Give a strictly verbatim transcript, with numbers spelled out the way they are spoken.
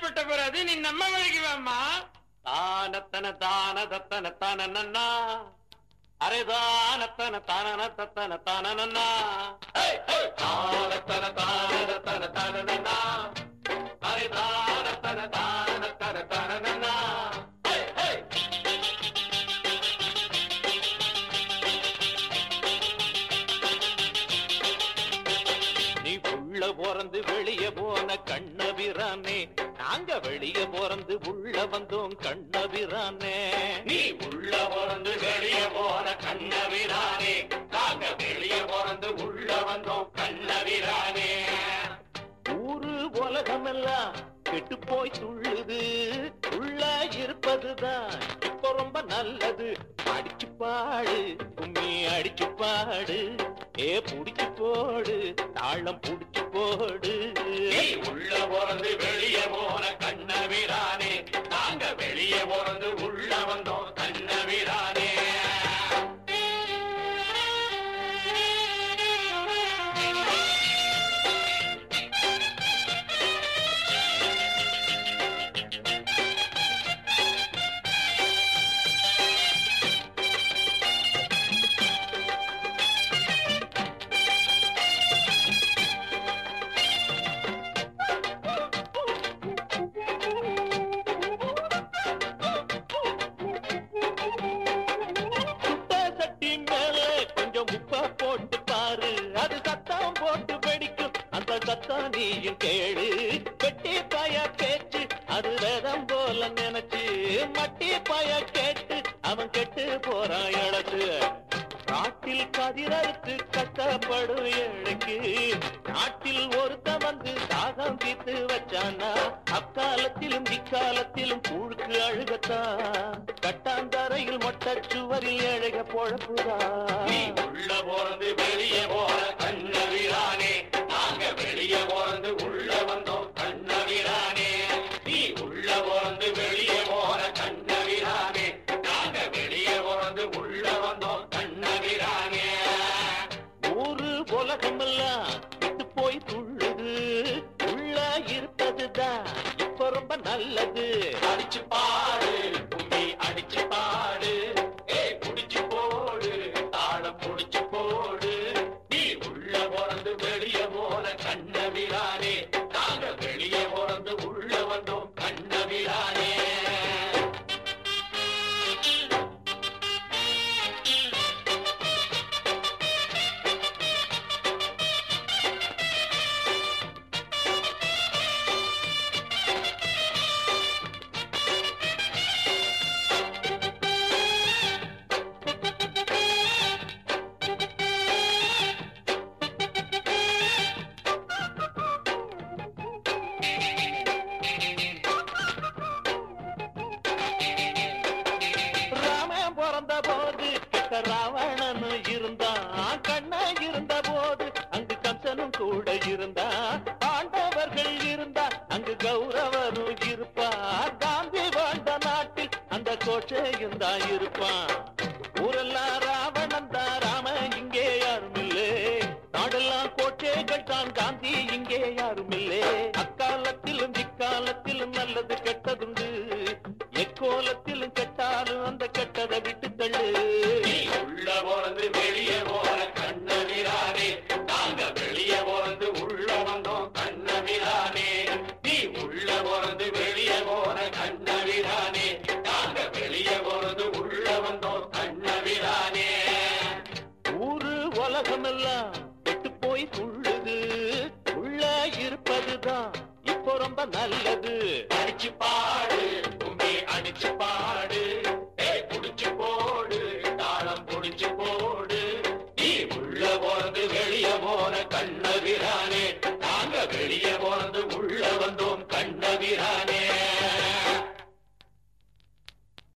கேள்விப்பட்ட பிறகு நீ நம்ம வழிக்கு வாமா. தானத்தன தான தத்தன தான நன்னா அரே தானத்தன தான தத்தன தான நன்னா தானத்தன தான தத்தன தான நன்னா அரே தானத்தன தான தத்தன தான நன்னா. நீ உள்ள போறந்து வெளியே போன கண்ணபிரானே, நாங்க வெளியே போறந்து உள்ள வந்தோம் கண்ணபிரானே. நீ உள்ள போறந்து வெளியே போன கண்ணபிரானே, நாங்க வெளியே போறந்து உள்ள வந்தோம் கண்ணபிரானே. ஊரு உலகம் எல்லாம் கெட்டு போய் துள்ளுது, உள்ள இருப்பதுதான் இப்ப ரொம்ப நல்லது. அடிச்சு பாடு கும்மி அடிச்சு பாடு, ஏ புடிச்சு போடு தாளம் புடிச்சு போடு. உள்ள போறது வெளியே போன கண்ணபிரானே, நாங்க வெளியே போறது உள்ள வந்தோம் கண்ணபிரானே. நீயும் கேடு வெட்டி பாய பேச்சு அது வேதம் போல நினைச்சு மட்டி பாய கேட்டு அவன் கெட்டு போறான் இழச்சு. நாட்டில் கதிரறுத்து கஷ்டப்படும் ஏழைக்கு நாட்டில் ஒருத்த வந்து தாகம் தீர்த்து வச்சானா, அக்காலத்திலும் இக்காலத்திலும் கூழுக்கு அழுகத்தான். கட்டாந்தரையில் மொட்டை சுவரில் ஏழைக பொழப்புதான். உள்ள போறது வெளியே போற கண்ணபிரானே, நாங்க வெளியே போறது உள்ள வந்தோம் கண்ணபிரானே. நீ உள்ள போறது வெளியே போற கண்ணபிரானே, நாங்க வெளியே போறது உள்ள வந்தோம் கண்ணபிரானே. ஊரு உலகம் எல்லாம் விட்டு போய் துள்ளுது, உள்ள இருப்பதுதான் இப்ப ரொம்ப நல்லது. அடிச்சு பாடு கும்மி அடிச்சு பாடு, ஏ புடிச்சு போடு தாளம் புடிச்சு போடு. நீ உள்ள போறது வெளியே போன கண்ணபிரானே, நாங்க வெளியே போறது உள்ள வந்தோம் கண்ணபிரானே. ராவணனு இருந்தான், கண்ண இருந்த போது அங்கு கம்சனும் கூட இருந்தா, பாண்டவர்கள் இருந்தா அங்கு கௌரவரும் இருப்பார். காந்தி வாழ்ந்த நாட்டில் அந்த கோட்டையும் தான் இருப்பான். ஊரெல்லாம் ராவணன் தான், ராம இங்கே யாரும் இல்லே. நாடெல்லாம் கோட்டைகள் தான், காந்தி இங்கே யாரும் இல்லே. அக்காலத்திலும் இக்காலத்திலும் நல்லது கெட்டதுண்டு, எக்கோலத்திலும் கெட்டாலும் அந்த கெட்டதை விட்டு தள்ளு. உள்ள போறது வெளியே போற கண்ணபிரானே, நாங்க வெளியே போறது உள்ள வந்தோம் கண்ணபிரானே. நீ உள்ள போறது வெளியே போற கண்ணபிரானே, நாங்க வெளியே போறது உள்ள வந்தோம் கண்ணபிரானே. ஊரு உலகம் எல்லாம் விட்டு போய் துள்ளுது, உள்ள இருப்பதுதான் இப்போ ரொம்ப நல்லது. அடிச்சு பாடு கும்மி அடிச்சு பாடு, ஏ புடிச்சு போடு தாளம் புடிச்சு